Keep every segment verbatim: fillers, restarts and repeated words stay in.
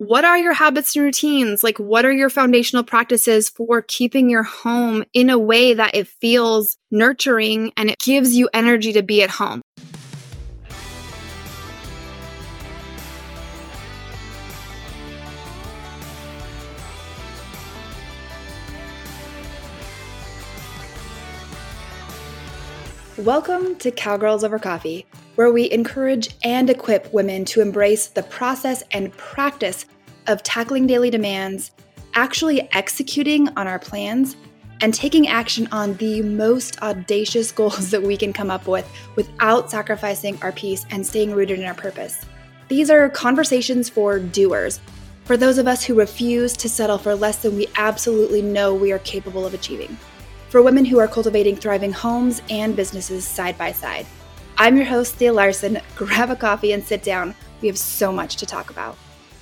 what are your habits and routines? Like, what are your foundational practices for keeping your home in a way that it feels nurturing and it gives you energy to be at home? Welcome to Cowgirls Over Coffee, where we encourage and equip women to embrace the process and practice of tackling daily demands, actually executing on our plans, and taking action on the most audacious goals that we can come up with without sacrificing our peace and staying rooted in our purpose. These are conversations for doers, for those of us who refuse to settle for less than we absolutely know we are capable of achieving. For women who are cultivating thriving homes and businesses side by side. I'm your host, Thea Larson. Grab a coffee and sit down. We have so much to talk about.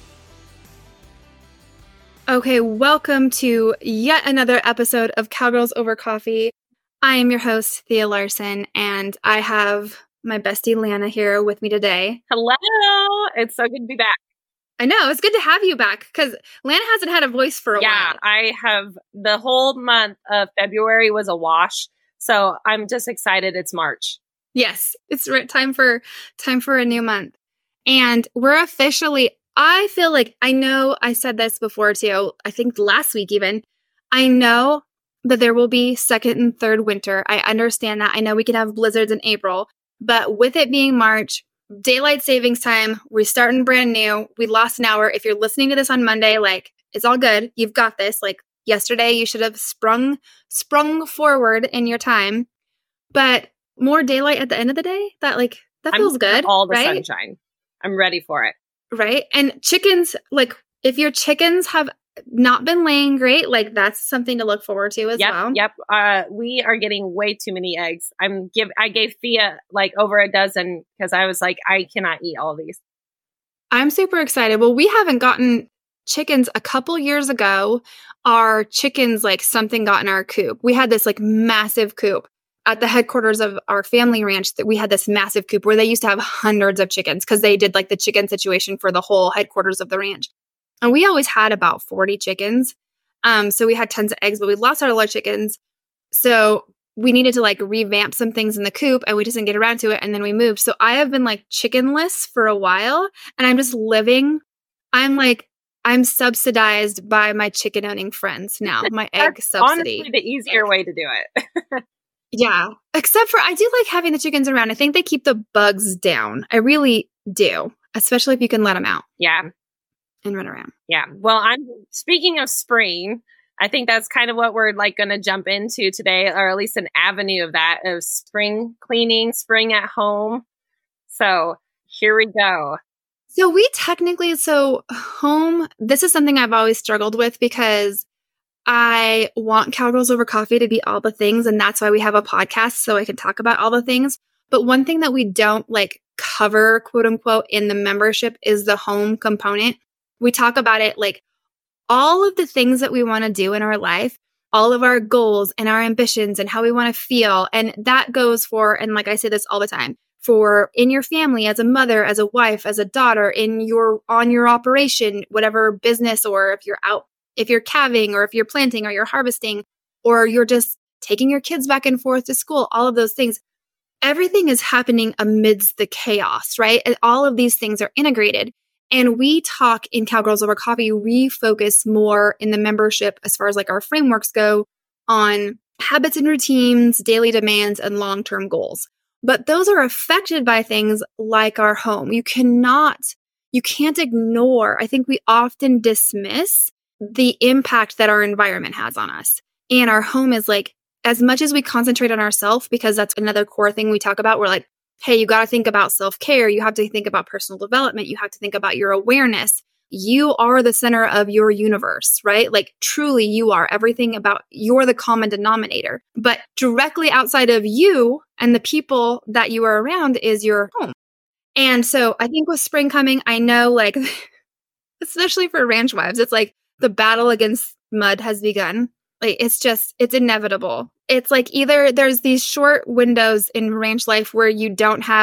Okay, welcome to yet another episode of Cowgirls Over Coffee. I am your host, Thea Larson, and I have my bestie Lana here with me today. Hello! It's so good to be back. I know, it's good to have you back because Lana hasn't had a voice for a yeah, while. Yeah, I have, the whole month of February was a wash, so I'm just excited it's March. Yes, it's time for time for a new month. And we're officially, I feel like, I know I said this before too, I think last week even, I know that there will be second and third winter. I understand that. I know we can have blizzards in April, but with it being March, daylight savings time, we're starting brand new. We lost an hour. If you're listening to this on Monday, like, it's all good. You've got this. Like, yesterday, you should have sprung sprung forward in your time. But more daylight at the end of the day, that, like, that feels I'm good, all the right? sunshine. I'm ready for it. Right? And chickens, like, if your chickens have not been laying great, like, that's something to look forward to as yep, well. Yep. Uh, we are getting way too many eggs. I'm give. I gave Thea like over a dozen because I was like, I cannot eat all these. I'm super excited. Well, we haven't gotten chickens a couple years ago. Our chickens, like, something got in our coop. We had this like massive coop at the headquarters of our family ranch. That we had this massive coop where they used to have hundreds of chickens because they did like the chicken situation for the whole headquarters of the ranch. And we always had about forty chickens. Um, so we had tons of eggs, but we lost all our chickens. So we needed to like revamp some things in the coop and we just didn't get around to it. And then we moved. So I have been like chickenless for a while and I'm just living. I'm like, I'm subsidized by my chicken owning friends now, my egg subsidy. Honestly, the easier way to do it. Yeah. Except for I do like having the chickens around. I think they keep the bugs down. I really do, especially if you can let them out. Yeah. And run around. Yeah. Well, I'm speaking of spring, I think that's kind of what we're like going to jump into today, or at least an avenue of that, of spring cleaning, spring at home. So here we go. So we technically, so home, this is something I've always struggled with because I want Cowgirls Over Coffee to be all the things. And that's why we have a podcast so I can talk about all the things. But one thing that we don't like cover, quote unquote, in the membership is the home component. We talk about it like all of the things that we want to do in our life, all of our goals and our ambitions and how we want to feel. And that goes for, and like I say this all the time, for in your family, as a mother, as a wife, as a daughter, in your, on your operation, whatever business, or if you're out, if you're calving or if you're planting or you're harvesting, or you're just taking your kids back and forth to school, all of those things, everything is happening amidst the chaos, right? And all of these things are integrated. And we talk in Cowgirls Over Coffee, we focus more in the membership as far as like our frameworks go on habits and routines, daily demands, and long-term goals. But those are affected by things like our home. You cannot, you can't ignore, I think we often dismiss the impact that our environment has on us. And our home is like, as much as we concentrate on ourselves, because that's another core thing we talk about, we're like, hey, you got to think about self-care. You have to think about personal development. You have to think about your awareness. You are the center of your universe, right? Like truly you are everything about, you're the common denominator. But directly outside of you and the people that you are around is your home. And so I think with spring coming, I know like, especially for ranch wives, it's like the battle against mud has begun. Like it's just, it's inevitable. It's like either there's these short windows in ranch life where you don't have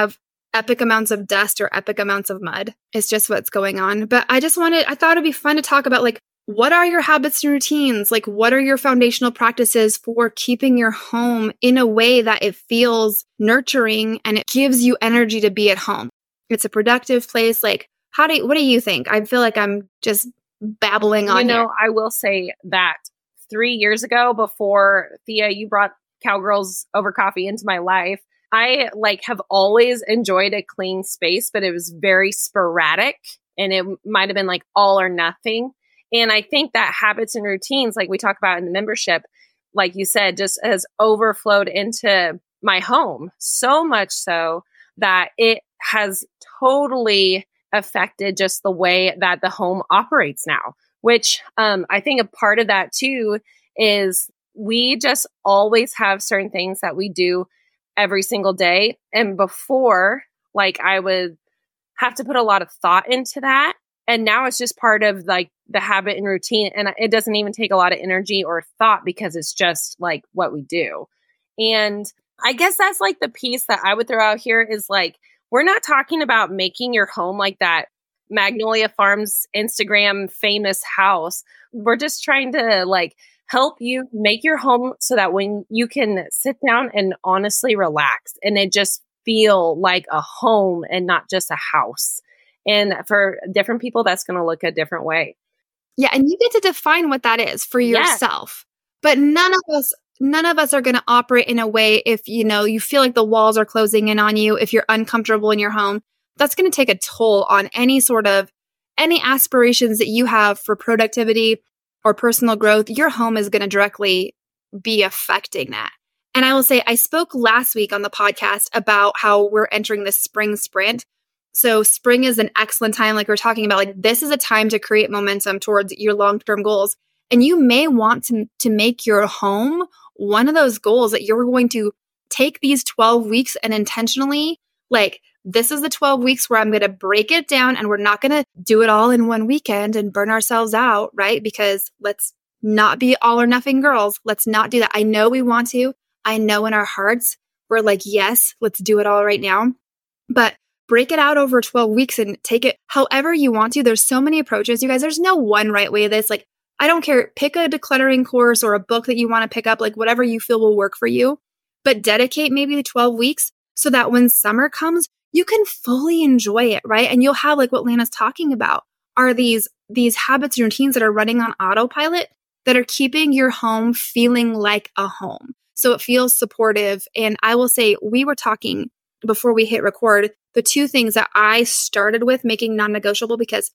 epic amounts of dust or epic amounts of mud. It's just what's going on. But I just wanted, I thought it'd be fun to talk about like, what are your habits and routines? Like, what are your foundational practices for keeping your home in a way that it feels nurturing and it gives you energy to be at home? It's a productive place. Like, how do you, what do you think? I feel like I'm just babbling on You know, here. I will say that three years ago, before Thea, you brought Cowgirls Over Coffee into my life, I like have always enjoyed a clean space, but it was very sporadic and it might have been like all or nothing. And I think that habits and routines, like we talk about in the membership, like you said, just has overflowed into my home so much so that it has totally affected just the way that the home operates now, which um, I think a part of that too is we just always have certain things that we do every single day. And before, like I would have to put a lot of thought into that. And now it's just part of like the habit and routine. And it doesn't even take a lot of energy or thought because it's just like what we do. And I guess that's like the piece that I would throw out here is like, we're not talking about making your home like that Magnolia Farms Instagram famous house. We're just trying to like help you make your home so that when you can sit down and honestly relax and it just feel like a home and not just a house. And for different people, that's going to look a different way. Yeah. And you get to define what that is for yourself. Yes. But none of us, none of us are going to operate in a way if, you know, you feel like the walls are closing in on you, if you're uncomfortable in your home, that's going to take a toll on any sort of, any aspirations that you have for productivity or personal growth. Your home is going to directly be affecting that. And I will say, I spoke last week on the podcast about how we're entering this spring sprint. So spring is an excellent time, like we're talking about, like this is a time to create momentum towards your long-term goals. And you may want to, to make your home one of those goals that you're going to take these twelve weeks and intentionally, like, this is the twelve weeks where I'm going to break it down and we're not going to do it all in one weekend and burn ourselves out, right? Because let's not be all or nothing girls. Let's not do that. I know we want to. I know in our hearts, we're like, yes, let's do it all right now. But break it out over twelve weeks and take it however you want to. There's so many approaches, you guys. There's no one right way to this. Like, I don't care. Pick a decluttering course or a book that you want to pick up, like whatever you feel will work for you. But dedicate maybe the twelve weeks so that when summer comes, you can fully enjoy it, right? And you'll have like what Lana's talking about are these, these habits and routines that are running on autopilot that are keeping your home feeling like a home. So it feels supportive. And I will say, we were talking before we hit record, the two things that I started with making non-negotiable, because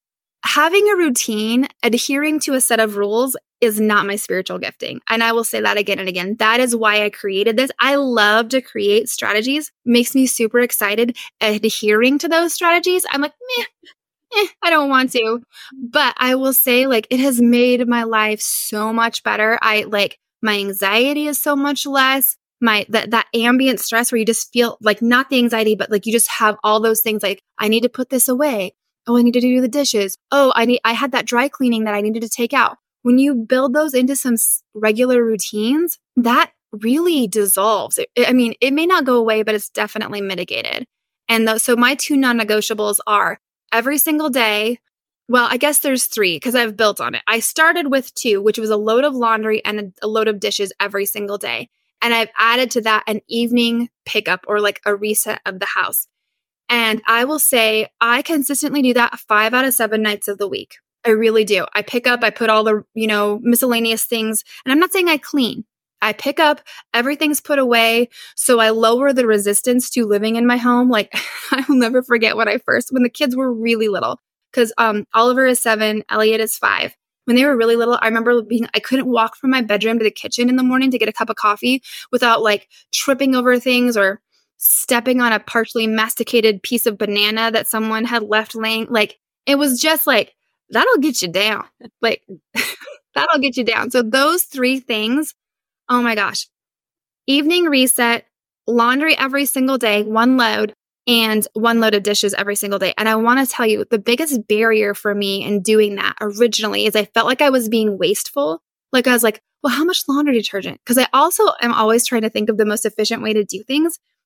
having a routine, adhering to a set of rules is not my spiritual gifting. And I will say that again and again. That is why I created this. I love to create strategies. Makes me super excited. Adhering to those strategies, I'm like, meh, eh, I don't want to. But I will say, like, it has made my life so much better. I like, my anxiety is so much less. My that that ambient stress where you just feel like not the anxiety, but like you just have all those things like, I need to put this away. Oh, I need to do the dishes. Oh, I need I had that dry cleaning that I needed to take out. When you build those into some regular routines, that really dissolves. It, I mean, it may not go away, but it's definitely mitigated. And th- so my two non-negotiables are every single day. Well, I guess there's three because I've built on it. I started with two, which was a load of laundry and a, a load of dishes every single day. And I've added to that an evening pickup or like a reset of the house. And I will say I consistently do that five out of seven nights of the week. I really do. I pick up, I put all the, you know, miscellaneous things. And I'm not saying I clean. I pick up, everything's put away. So I lower the resistance to living in my home. Like, I will never forget when I first, when the kids were really little, because um, Oliver is seven, Elliot is five. When they were really little, I remember being, I couldn't walk from my bedroom to the kitchen in the morning to get a cup of coffee without like tripping over things or stepping on a partially masticated piece of banana that someone had left laying. Like, it was just like, that'll get you down. Like, that'll get you down. So those three things, oh my gosh. Evening reset, laundry every single day, one load, and one load of dishes every single day. And I want to tell you, the biggest barrier for me in doing that originally is I felt like I was being wasteful. Like, I was like, well, how much laundry detergent? Because I also am always trying to think of the most efficient way to do things.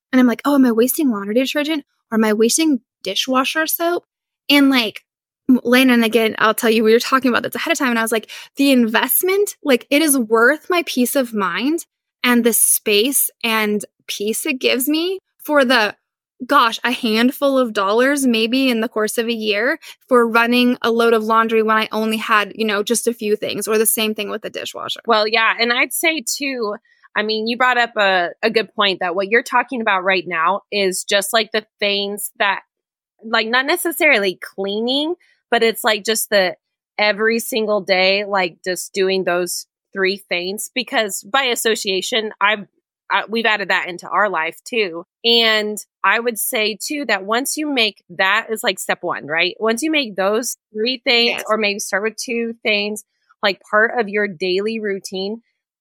And I'm like, oh, am I wasting laundry detergent or am I wasting dishwasher soap? And like, Landon, again, I'll tell you, we were talking about this ahead of time. And I was like, the investment, like it is worth my peace of mind and the space and peace it gives me for the, gosh, a handful of dollars maybe in the course of a year for running a load of laundry when I only had, you know, just a few things, or the same thing with the dishwasher. Well, yeah. And I'd say too, I mean, you brought up a, a good point that what you're talking about right now is just like the things that, like, not necessarily cleaning, but it's like just the every single day, like just doing those three things, because by association, I've Uh, we've added that into our life too. And I would say too, that once you make that is like step one, right? Once you make those three things, yes, or maybe start with two things, like part of your daily routine,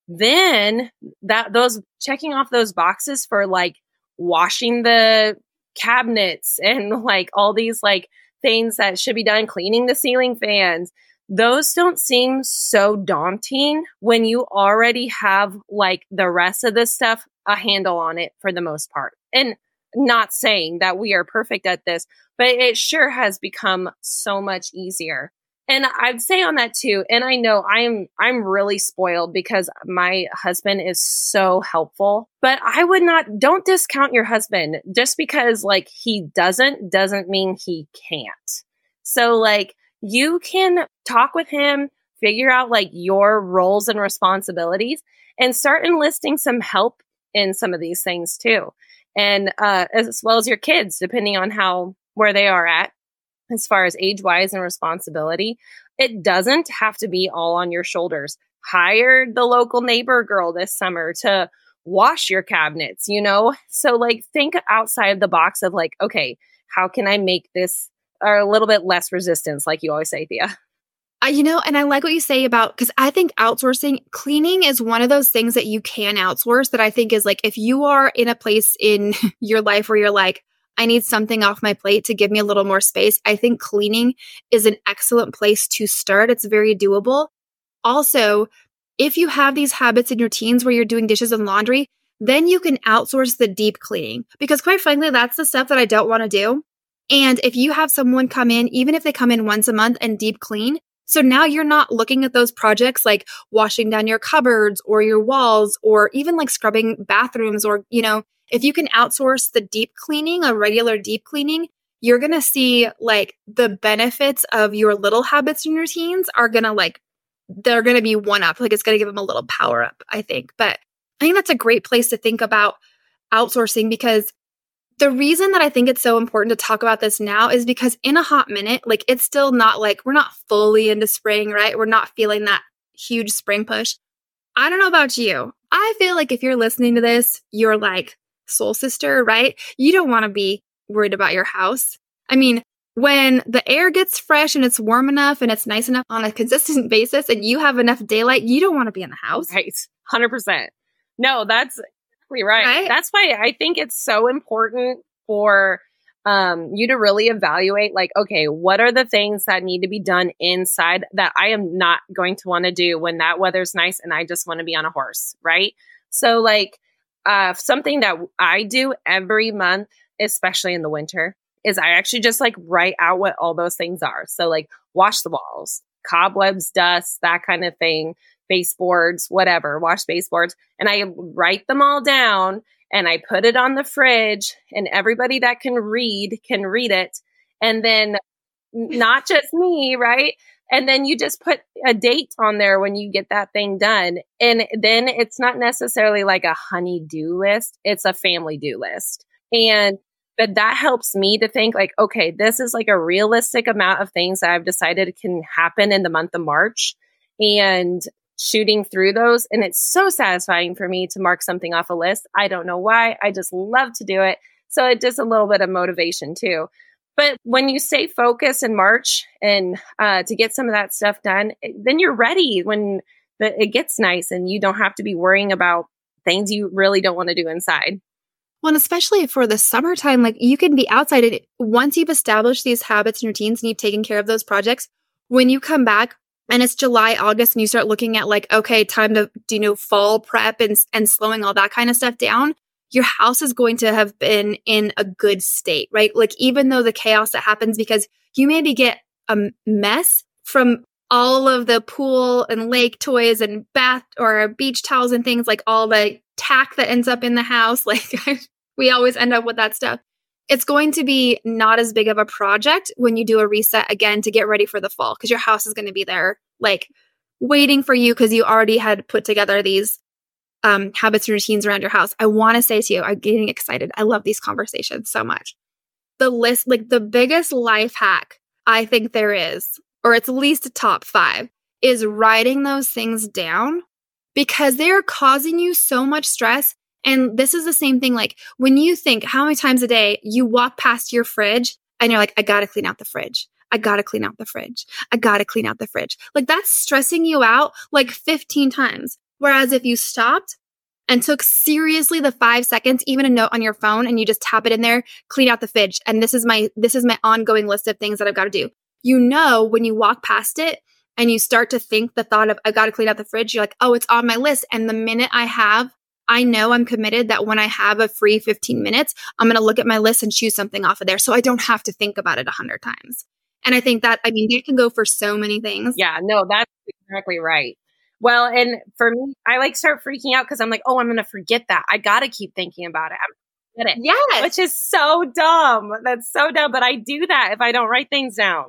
then that those checking off those boxes for like washing the cabinets and like all these like things that should be done, cleaning the ceiling fans, those don't seem so daunting when you already have like the rest of the stuff a handle on it for the most part. And not saying that we are perfect at this, but it sure has become so much easier. And I'd say on that too, and I know I'm I'm really spoiled because my husband is so helpful, but I would not, don't discount your husband. Just because like he doesn't, doesn't mean he can't. So like, you can talk with him, figure out like your roles and responsibilities, and start enlisting some help in some of these things too. And uh, as well as your kids, depending on how, where they are at as far as age wise and responsibility. It doesn't have to be all on your shoulders. Hire the local neighbor girl this summer to wash your cabinets, you know? So like think outside the box of like, okay, how can I make this or a little bit less resistance, like you always say, Thea. Uh, you know, and I like what you say about, because I think outsourcing, cleaning is one of those things that you can outsource that I think is like, if you are in a place in your life where you're like, I need something off my plate to give me a little more space, I think cleaning is an excellent place to start. It's very doable. Also, if you have these habits and routines where you're doing dishes and laundry, then you can outsource the deep cleaning, because quite frankly, that's the stuff that I don't want to do. And if you have someone come in, even if they come in once a month and deep clean, so now you're not looking at those projects like washing down your cupboards or your walls or even like scrubbing bathrooms, or, you know, if you can outsource the deep cleaning, a regular deep cleaning, you're going to see like the benefits of your little habits and routines are going to like, they're going to be one up. Like it's going to give them a little power up, I think. But I think that's a great place to think about outsourcing, because the reason that I think it's so important to talk about this now is because in a hot minute, like it's still not like, we're not fully into spring, right? We're not feeling that huge spring push. I don't know about you. I feel like if you're listening to this, you're like soul sister, right? You don't want to be worried about your house. I mean, when the air gets fresh and it's warm enough and it's nice enough on a consistent basis and you have enough daylight, you don't want to be in the house. Right. one hundred percent. No, that's Right. right. That's why I think it's so important for um, you to really evaluate, like, okay, what are the things that need to be done inside that I am not going to want to do when that weather's nice and I just want to be on a horse, right? So like uh, something that I do every month, especially in the winter, is I actually just like write out what all those things are. So like wash the walls, cobwebs, dust, that kind of thing. Baseboards, whatever, wash baseboards. And I write them all down and I put it on the fridge, and everybody that can read can read it. And then not just me, right? And then you just put a date on there when you get that thing done. And then it's not necessarily like a honey-do list. It's a family do list. And but that helps me to think like, okay, this is like a realistic amount of things that I've decided can happen in the month of March. And shooting through those. And it's so satisfying for me to mark something off a list. I don't know why. I just love to do it. So it does a little bit of motivation too. But when you stay focused in March and uh, to get some of that stuff done, then you're ready when the, it gets nice and you don't have to be worrying about things you really don't want to do inside. Well, and especially for the summertime, like you can be outside. And once you've established these habits and routines and you've taken care of those projects, when you come back, and it's July, August, and you start looking at like, okay, time to, you know, fall prep and and slowing all that kind of stuff down, your house is going to have been in a good state, right? Like even though the chaos that happens because you maybe get a mess from all of the pool and lake toys and bath or beach towels and things, like all the tack that ends up in the house. Like we always end up with that stuff. It's going to be not as big of a project when you do a reset again to get ready for the fall because your house is going to be there like waiting for you because you already had put together these um, habits and routines around your house. I want to say to you, I'm getting excited. I love these conversations so much. The list, like the biggest life hack I think there is, or it's at least a top five, is writing those things down because they are causing you so much stress. And this is the same thing. Like when you think how many times a day you walk past your fridge and you're like, I got to clean out the fridge. I got to clean out the fridge. I got to clean out the fridge. Like that's stressing you out like fifteen times. Whereas if you stopped and took seriously the five seconds, even a note on your phone, and you just tap it in there, clean out the fridge. And this is my, this is my ongoing list of things that I've got to do. You know, when you walk past it and you start to think the thought of, I've got to clean out the fridge, you're like, oh, it's on my list. And the minute I have I know I'm committed that when I have a free fifteen minutes, I'm going to look at my list and choose something off of there. So I don't have to think about it a hundred times. And I think that, I mean, it can go for so many things. Yeah, no, that's exactly right. Well, and for me, I like start freaking out because I'm like, oh, I'm going to forget that. I got to keep thinking about it. I'm going to forget it. Yes. Which is so dumb. That's so dumb. But I do that if I don't write things down.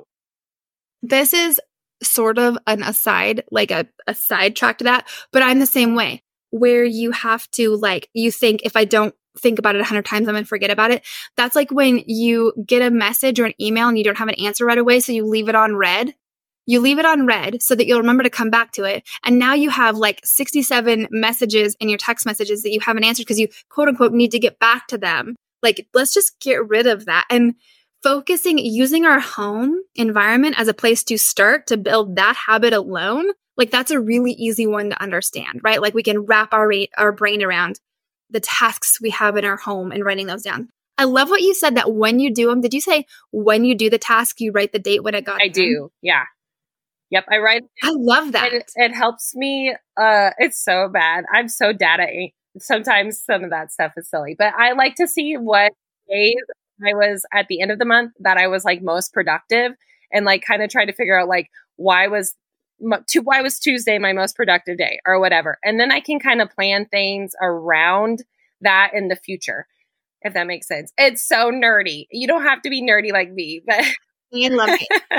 This is sort of an aside, like a, a sidetrack to that, but I'm the same way. Where you have to like, you think if I don't think about it a hundred times, I'm going to forget about it. That's like when you get a message or an email and you don't have an answer right away. So you leave it on red. You leave it on red so that you'll remember to come back to it. And now you have like sixty-seven messages in your text messages that you haven't answered because you quote unquote need to get back to them. Like, let's just get rid of that. And focusing, using our home environment as a place to start to build that habit alone. Like that's a really easy one to understand, right? Like we can wrap our ra- our brain around the tasks we have in our home and writing those down. I love what you said that when you do them, did you say when you do the task, you write the date when it got I done? do. Yeah. Yep. I write. I love that. It, it helps me. Uh, it's so bad. I'm so data. a- Sometimes some of that stuff is silly, but I like to see what days I was at the end of the month that I was like most productive and like kind of try to figure out like why was To, why was Tuesday my most productive day or whatever. And then I can kind of plan things around that in the future, if that makes sense. It's so nerdy. You don't have to be nerdy like me, but I love it.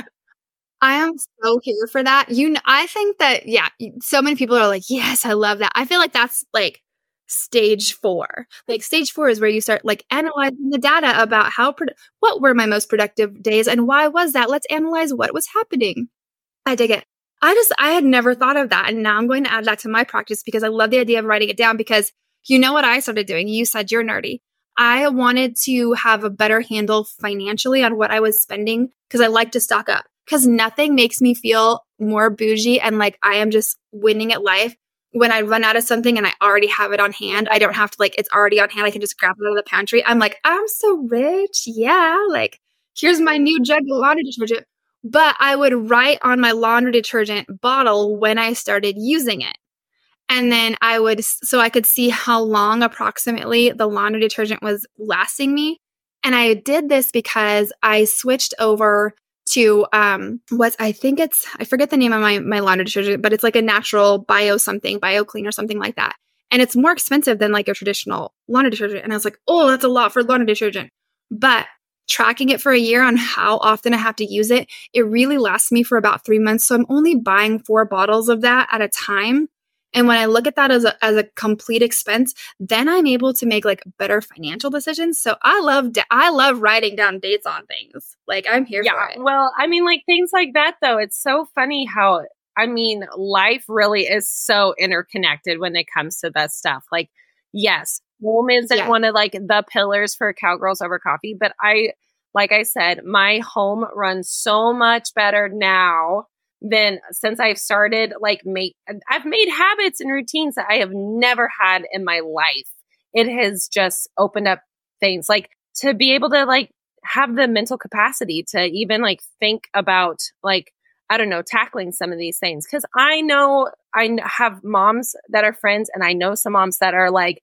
I am so here for that. You know, I think that, yeah, so many people are like, yes, I love that. I feel like that's like stage four. Like stage four is where you start like analyzing the data about how, pro- what were my most productive days and why was that? Let's analyze what was happening. I dig it. I just, I had never thought of that. And now I'm going to add that to my practice because I love the idea of writing it down because you know what I started doing? You said you're nerdy. I wanted to have a better handle financially on what I was spending because I like to stock up because nothing makes me feel more bougie and like I am just winning at life when I run out of something and I already have it on hand. I don't have to like, it's already on hand. I can just grab it out of the pantry. I'm like, I'm so rich. Yeah. Like here's my new jug of laundry detergent. But I would write on my laundry detergent bottle when I started using it. And then I would, so I could see how long approximately the laundry detergent was lasting me. And I did this because I switched over to um what I think it's, I forget the name of my, my laundry detergent, but it's like a natural bio something, bio clean or something like that. And it's more expensive than like a traditional laundry detergent. And I was like, oh, that's a lot for laundry detergent. But tracking it for a year on how often I have to use it, it really lasts me for about three months. So I'm only buying four bottles of that at a time. And when I look at that as a, as a complete expense, then I'm able to make like better financial decisions. So I love, da- I love writing down dates on things. Like I'm here yeah, for it. Well, I mean, like things like that though, it's so funny how, I mean, life really is so interconnected when it comes to that stuff. Like, yes, home isn't Yeah. one of like the pillars for Cowgirls Over Coffee, but I, like I said, my home runs so much better now than since I've started like make, I've made habits and routines that I have never had in my life. It has just opened up things like to be able to like have the mental capacity to even like think about like, I don't know, tackling some of these things. Cause I know I have moms that are friends and I know some moms that are like,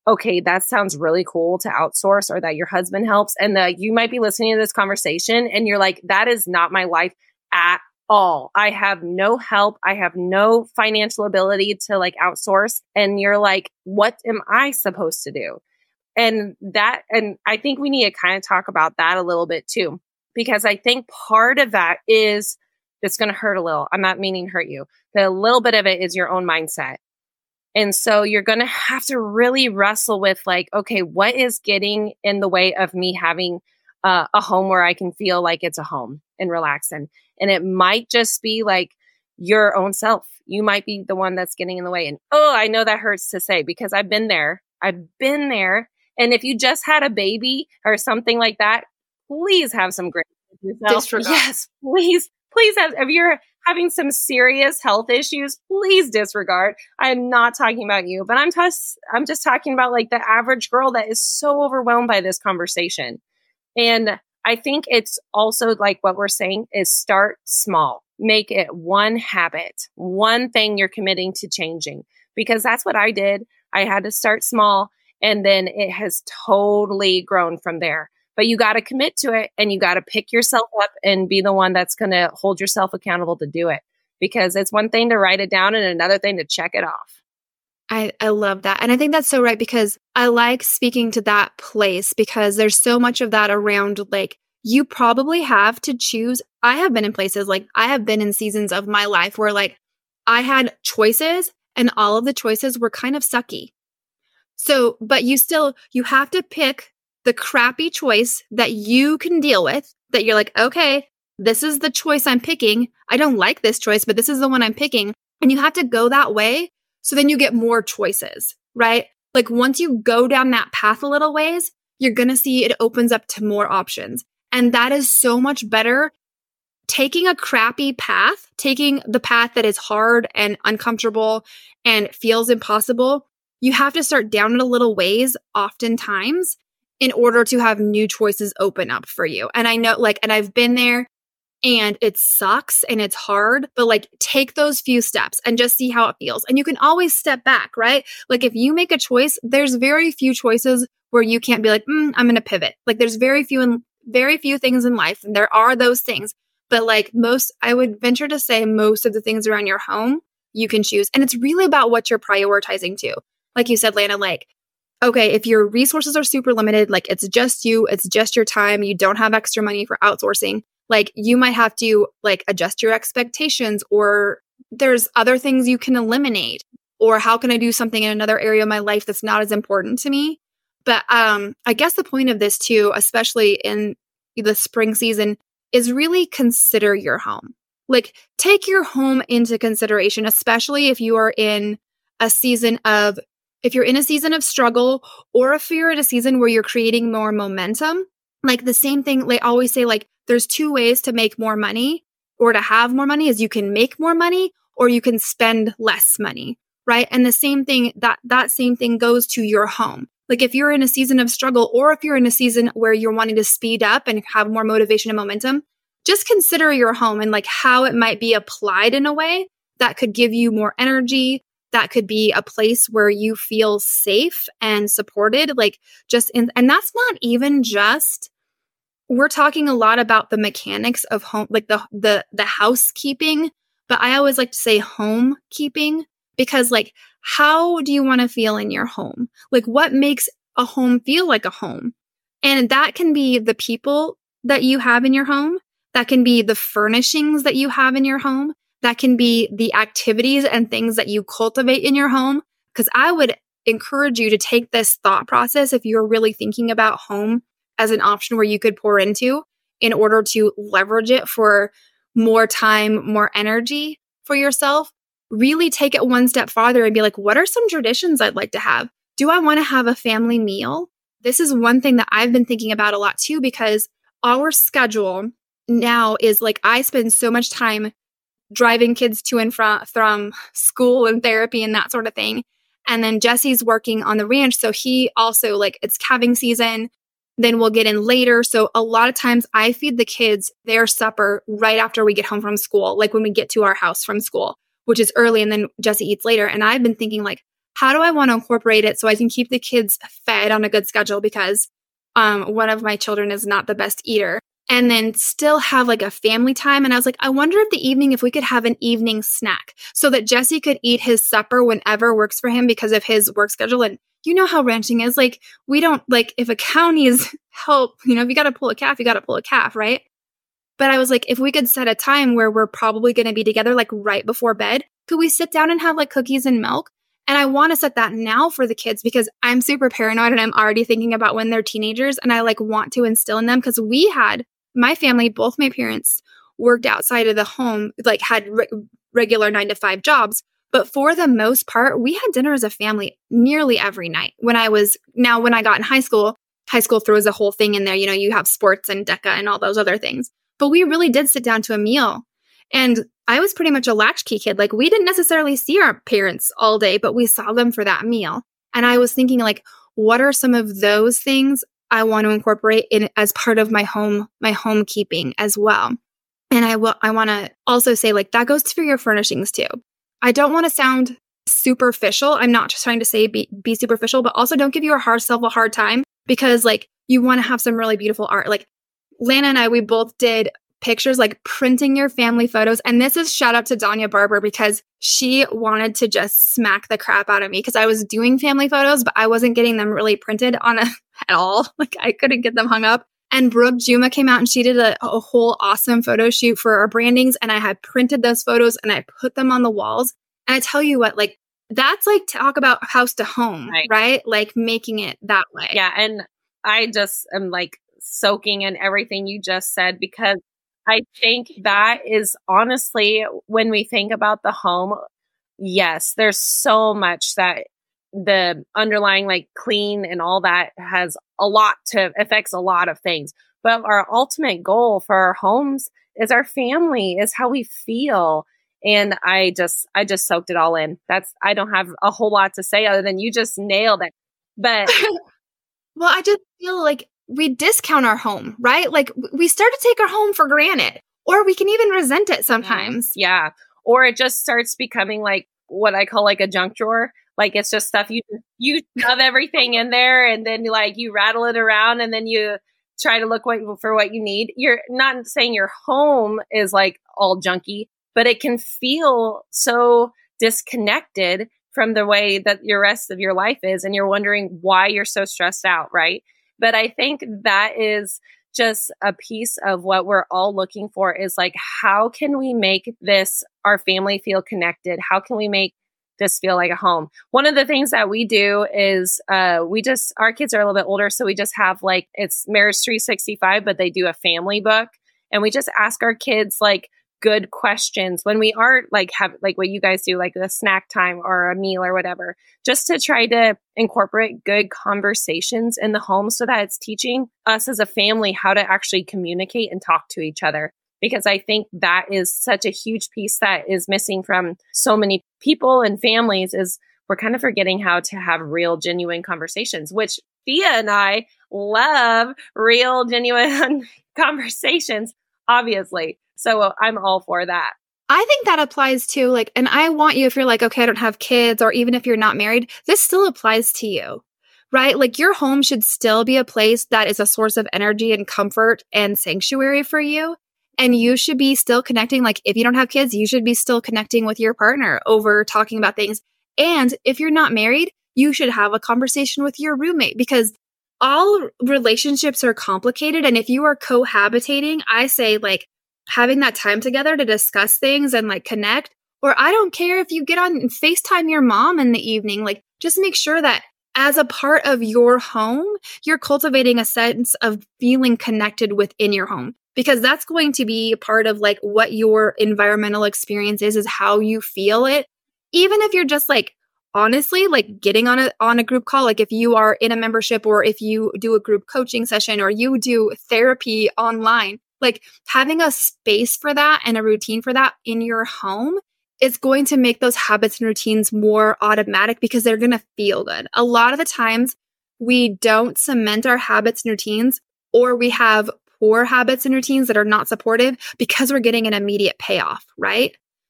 okay, that sounds really cool to outsource, or that your husband helps. And that you might be listening to this conversation and you're like, that is not my life at all. I have no help. I have no financial ability to like outsource. And you're like, what am I supposed to do? And that, and I think we need to kind of talk about that a little bit too, because I think part of that is, it's going to hurt a little. I'm not meaning hurt you. The little bit of it is your own mindset. And so you're going to have to really wrestle with like, okay, what is getting in the way of me having uh, a home where I can feel like it's a home and relax in? And it might just be like your own self. You might be the one that's getting in the way. And oh, I know that hurts to say because I've been there. I've been there. And if you just had a baby or something like that, please have some grace with yourself. Disregard. Yes, please, please have, if you're having some serious health issues, please disregard. I'm not talking about you, but I'm just, I'm just talking about like the average girl that is so overwhelmed by this conversation. And I think it's also like what we're saying is start small, make it one habit, one thing you're committing to changing, because that's what I did. I had to start small and then it has totally grown from there. But you got to commit to it and you got to pick yourself up and be the one that's going to hold yourself accountable to do it, because it's one thing to write it down and another thing to check it off. I, I love that. And I think that's so right, because I like speaking to that place because there's so much of that around. Like, you probably have to choose. I have been in places like I have been in seasons of my life where like I had choices and all of the choices were kind of sucky. So, but you still, you have to pick the crappy choice that you can deal with, that you're like, okay, this is the choice I'm picking. I don't like this choice, but this is the one I'm picking. And you have to go that way. So then you get more choices, right? Like once you go down that path a little ways, you're going to see it opens up to more options. And that is so much better. Taking a crappy path, taking the path that is hard and uncomfortable and feels impossible, you have to start down it a little ways oftentimes in order to have new choices open up for you. And I know like, and I've been there and it sucks and it's hard, but like take those few steps and just see how it feels. And you can always step back, right? Like if you make a choice, there's very few choices where you can't be like, mm, I'm going to pivot. Like there's very few and very few things in life. And there are those things, but like most, I would venture to say most of the things around your home, you can choose. And it's really about what you're prioritizing too. Like you said, Lana, like, okay, if your resources are super limited, like it's just you, it's just your time, you don't have extra money for outsourcing, like you might have to like adjust your expectations, or there's other things you can eliminate, or how can I do something in another area of my life that's not as important to me? But um, I guess the point of this too, especially in the spring season, is really consider your home. Like take your home into consideration, especially if you are in a season of If you're in a season of struggle, or if you're in a season where you're creating more momentum. Like the same thing, they always say, like, there's two ways to make more money or to have more money is you can make more money or you can spend less money, right? And the same thing, that that same thing goes to your home. Like if you're in a season of struggle, or if you're in a season where you're wanting to speed up and have more motivation and momentum, just consider your home and like how it might be applied in a way that could give you more energy. That could be a place where you feel safe and supported, like just in, and that's not even just, we're talking a lot about the mechanics of home, like the, the, the housekeeping, but I always like to say home keeping, because like, how do you want to feel in your home? Like what makes a home feel like a home? And that can be the people that you have in your home. That can be the furnishings that you have in your home. That can be the activities and things that you cultivate in your home. Because I would encourage you to take this thought process if you're really thinking about home as an option where you could pour into in order to leverage it for more time, more energy for yourself. Really take it one step farther and be like, what are some traditions I'd like to have? Do I want to have a family meal? This is one thing that I've been thinking about a lot too, because our schedule now is like, I spend so much time driving kids to and from, from school and therapy and that sort of thing. And then Jesse's working on the ranch. So he also like, it's calving season. Then we'll get in later. So a lot of times I feed the kids their supper right after we get home from school. Like when we get to our house from school, which is early, and then Jesse eats later. And I've been thinking like, how do I want to incorporate it so I can keep the kids fed on a good schedule because um, one of my children is not the best eater, and then still have like a family time. And I was like, I wonder if the evening, if we could have an evening snack so that Jesse could eat his supper whenever works for him because of his work schedule. And you know how ranching is. Like, we don't, like, if a cow needs help, you know, if you got to pull a calf, you got to pull a calf, right? But I was like, if we could set a time where we're probably going to be together, like right before bed, could we sit down and have like cookies and milk? And I want to set that now for the kids because I'm super paranoid and I'm already thinking about when they're teenagers and I like want to instill in them because we had, my family, both my parents worked outside of the home, like had re- regular nine to five jobs. But for the most part, we had dinner as a family nearly every night. When I was, now when I got in high school, high school throws a whole thing in there. You know, you have sports and DECA and all those other things. But we really did sit down to a meal. And I was pretty much a latchkey kid. Like, we didn't necessarily see our parents all day, but we saw them for that meal. And I was thinking, like, what are some of those things I want to incorporate in as part of my home, my homekeeping as well. And I will, I want to also say, like, that goes for your furnishings too. I don't want to sound superficial. I'm not just trying to say be, be superficial, but also don't give yourself a hard time because, like, you want to have some really beautiful art. Like, Lana and I, we both did pictures, like printing your family photos. And this is shout out to Danya Barber because she wanted to just smack the crap out of me because I was doing family photos, but I wasn't getting them really printed on a, at all. Like, I couldn't get them hung up. And Brooke Juma came out and she did a, a whole awesome photo shoot for our brandings. And I had printed those photos and I put them on the walls. And I tell you what, like, that's like talk about house to home, right? right? Like making it that way. Yeah. And I just am like soaking in everything you just said because I think that is honestly, when we think about the home, yes, there's so much that the underlying like clean and all that has a lot to affects a lot of things. But our ultimate goal for our homes is our family, is how we feel. And I just, I just soaked it all in. That's, I don't have a whole lot to say other than you just nailed it. But well, I just feel like we discount our home, right? Like, we start to take our home for granted, or we can even resent it sometimes. Yeah. Or it just starts becoming like what I call like a junk drawer. Like, it's just stuff you, you shove everything in there and then like you rattle it around and then you try to look what, for what you need. You're not saying your home is like all junky, but it can feel so disconnected from the way that your rest of your life is. And you're wondering why you're so stressed out, right? But I think that is just a piece of what we're all looking for is like, how can we make this, our family, feel connected? How can we make this feel like a home? One of the things that we do is uh, we just, our kids are a little bit older. So we just have like, it's Marriage three sixty-five, but they do a family book. And we just ask our kids like good questions when we are like, have like what you guys do, like a snack time or a meal or whatever, just to try to incorporate good conversations in the home so that it's teaching us as a family how to actually communicate and talk to each other. Because I think that is such a huge piece that is missing from so many people and families is we're kind of forgetting how to have real, genuine conversations, which Thea and I love real, genuine conversations, obviously. So I'm all for that. I think that applies to like, and I want you, if you're like, okay, I don't have kids, or even if you're not married, this still applies to you, right? Like, your home should still be a place that is a source of energy and comfort and sanctuary for you. And you should be still connecting. Like, if you don't have kids, you should be still connecting with your partner over talking about things. And if you're not married, you should have a conversation with your roommate because all relationships are complicated. And if you are cohabitating, I say like, having that time together to discuss things and like connect, or I don't care if you get on and FaceTime your mom in the evening, like just make sure that as a part of your home, you're cultivating a sense of feeling connected within your home, because that's going to be part of like what your environmental experience is, is how you feel it. Even if you're just like, honestly, like getting on a, on a group call, like if you are in a membership or if you do a group coaching session or you do therapy online, like having a space for that and a routine for that in your home is going to make those habits and routines more automatic because they're going to feel good. A lot of the times we don't cement our habits and routines, or we have poor habits and routines that are not supportive because we're getting an immediate payoff, right?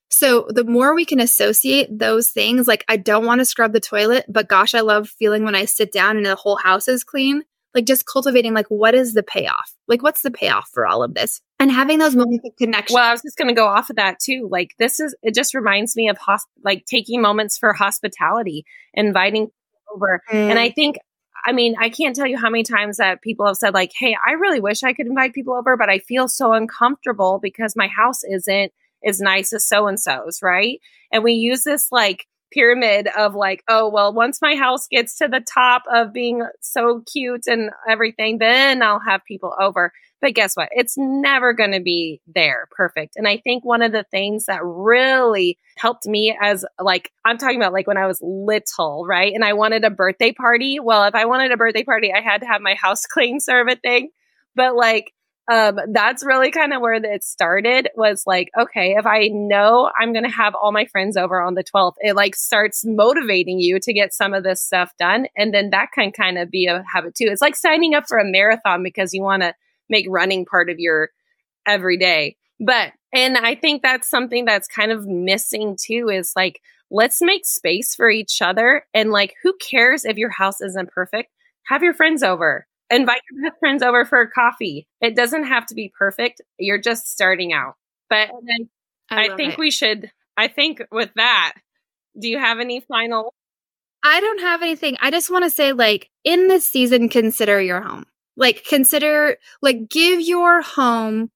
So the more we can associate those things, like I don't want to scrub the toilet, but gosh, I love feeling when I sit down and the whole house is clean. Like just cultivating, like, what is the payoff? Like, what's the payoff for all of this? And having those moments of connection. Well, I was just going to go off of that too. Like this is, it just reminds me of hosp- like taking moments for hospitality, inviting people over. Mm. And I think, I mean, I can't tell you how many times that people have said like, hey, I really wish I could invite people over, but I feel so uncomfortable because my house isn't as nice as so-and-so's, right? And we use this like pyramid of like, oh, well, once my house gets to the top of being so cute and everything, then I'll have people over. But guess what? It's never going to be there perfect. And I think one of the things that really helped me as like, I'm talking about like when I was little, right? And I wanted a birthday party. Well, if I wanted a birthday party, I had to have my house clean sort of a thing. But like, Um, that's really kind of where it started was like, okay, if I know I'm going to have all my friends over on the twelfth, it like starts motivating you to get some of this stuff done. And then that can kind of be a habit too. It's like signing up for a marathon because you want to make running part of your everyday. But, and I think that's something that's kind of missing too, is like, let's make space for each other. And like, who cares if your house isn't perfect? Have your friends over. Invite your best friends over for a coffee. It doesn't have to be perfect. You're just starting out. But then I, I think it. we should, I think with that, do you have any final? I don't have anything. I just want to say, like, in this season, consider your home. Like, consider, like, give your home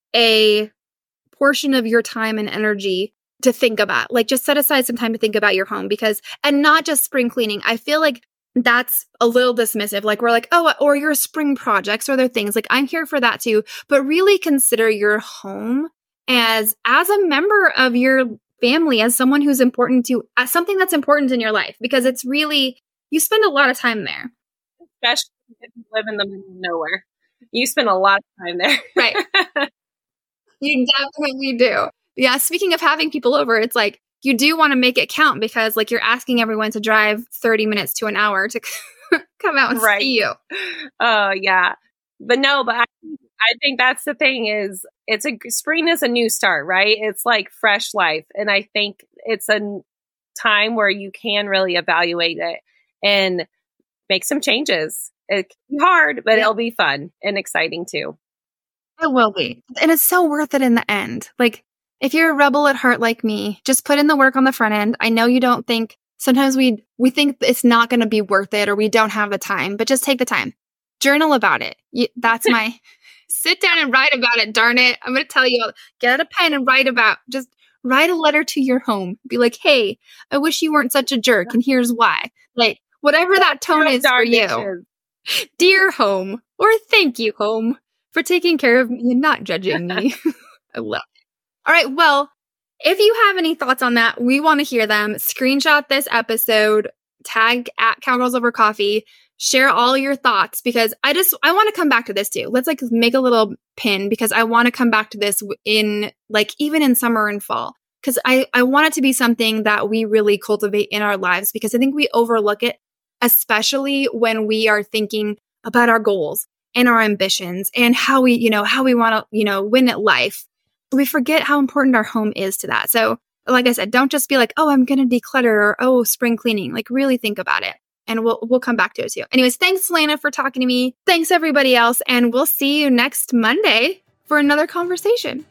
a portion of your time and energy to think about. Like, just set aside some time to think about your home because, and not just spring cleaning. I feel like that's a little dismissive. Like we're like, oh, or your spring projects or other things. Like I'm here for that too. But really consider your home as, as a member of your family, as someone who's important to, as something that's important in your life, because it's really, you spend a lot of time there. Especially if you live in the middle of nowhere. You spend a lot of time there. Right. You definitely do. Yeah. Speaking of having people over, it's like, you do want to make it count because like you're asking everyone to drive thirty minutes to an hour to come out and right. see you. Oh yeah. But no, but I, I think that's the thing is it's a spring is a new start, right? It's like fresh life. And I think it's a time where you can really evaluate it and make some changes. It can be hard, but yeah. It'll be fun and exciting too. It will be. And it's so worth it in the end. Like, if you're a rebel at heart like me, just put in the work on the front end. I know you don't think, sometimes we we think it's not going to be worth it or we don't have the time, but just take the time. Journal about it. You, that's my, sit down and write about it, darn it. I'm going to tell you, get out a pen and write about, just write a letter to your home. Be like, hey, I wish you weren't such a jerk and here's why. Like, whatever that tone is for you. Dear home, or thank you home for taking care of me and not judging me. I love it. All right. Well, if you have any thoughts on that, we want to hear them. Screenshot this episode, tag at Cowgirls Over Coffee, share all your thoughts because I just, I want to come back to this too. Let's like make a little pin because I want to come back to this in like, even in summer and fall, because I, I want it to be something that we really cultivate in our lives because I think we overlook it, especially when we are thinking about our goals and our ambitions and how we, you know, how we want to, you know, win at life. We forget how important our home is to that. So like I said, don't just be like, oh, I'm going to declutter or, oh, spring cleaning. Like really think about it. And we'll we'll come back to it too. Anyways, thanks, Lana, for talking to me. Thanks, everybody else. And we'll see you next Monday for another conversation.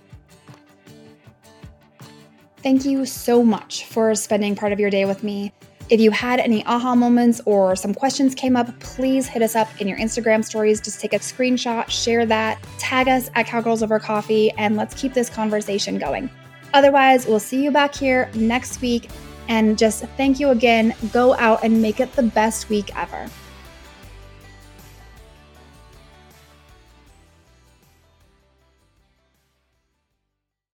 Thank you so much for spending part of your day with me. If you had any aha moments or some questions came up, please hit us up in your Instagram stories. Just take a screenshot, share that, tag us at Cowgirls Over Coffee, and let's keep this conversation going. Otherwise, we'll see you back here next week. And just thank you again. Go out and make it the best week ever.